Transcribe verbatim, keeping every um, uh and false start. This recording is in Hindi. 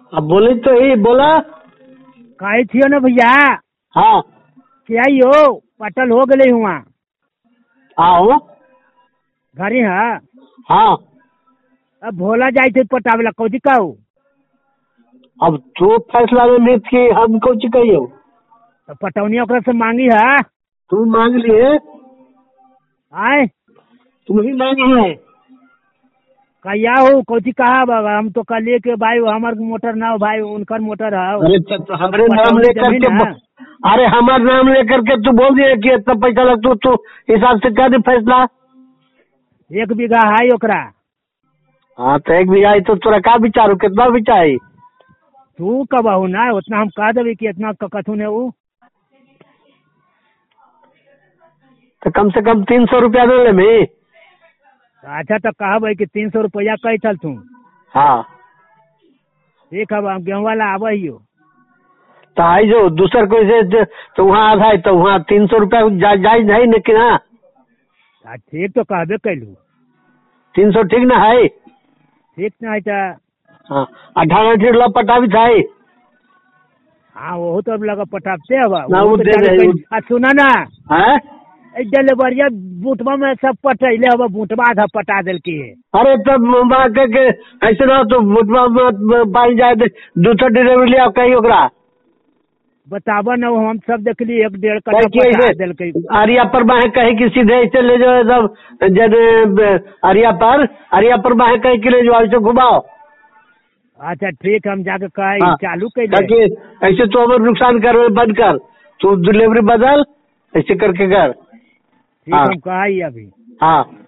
अब बोले तो ही बोला। कहे थियो ना भैया। हाँ क्या यो पटल हो गए हुआ। आओ। घरे है। हाँ अब भोला जाए थे पटावेला कौची कहू। अब तू फैसला में कि हम कौची कहियो। तो पटौनी ओकरा से मांगी है। तू मांग लिए। आए तुम ही मांगी है। कहिया हो कौची कहा बाबा हम तो कल के भाई हमार मोटर ना हो भाई उनकर मोटर है। अरे तो, तो हमारे नाम लेकर के अरे हमारे नाम लेकर के तू बोल दिए कि इतना पैसा लगता तू हिसाब से कर दे फैसला। एक बीघा है ओकरा। हाँ तो एक बीघा तो तोरा का विचार हो कितना विचार। तू कबहू ना उतना हम कह देवी कि इतना कथू ने ऊ। तो कम से कम तीन सौ रुपया दे ले मैं। अच्छा तो कह भाई कि तीन सौ रुपया कही चल तू। हाँ ठीक है गेहूँ वाला आब ही तो आई जो दूसर कोई से तो वहाँ आधा है तो वहाँ तीन सौ रुपया जायज है न कि ना। ठीक तो कहबे कैलू। तीन सौ ठीक ना है। ठीक ना है तो हाँ अठारह ठीक ला पटावी था। हाँ वो तो अब लगा पटाते है ना वो दे दे। सुना ना है डिलीवरिया बूटवा में सब पटैले अब बूटवा आधा पटा दिल की है। अरे तब के ऐसे ना तो बूटवा में पाई जाए दूसरा डिलीवरी लिया कहीं ओकरा बतावा ना हम सब देखली एक डेढ़ कट्ठा अरिया पर बाहे कहे कि सीधे ऐसे ले जाओ सब जब अरिया पर अरिया पर बाहे कहे कि ले जाओ ऐसे घुमाओ। अच्छा ठीक हम जाके कहे हाँ, चालू कर ताकि ऐसे तो हमारे नुकसान कर बंद कर तू डिलीवरी बदल ऐसे करके कर। ठीक हम कहे अभी। हाँ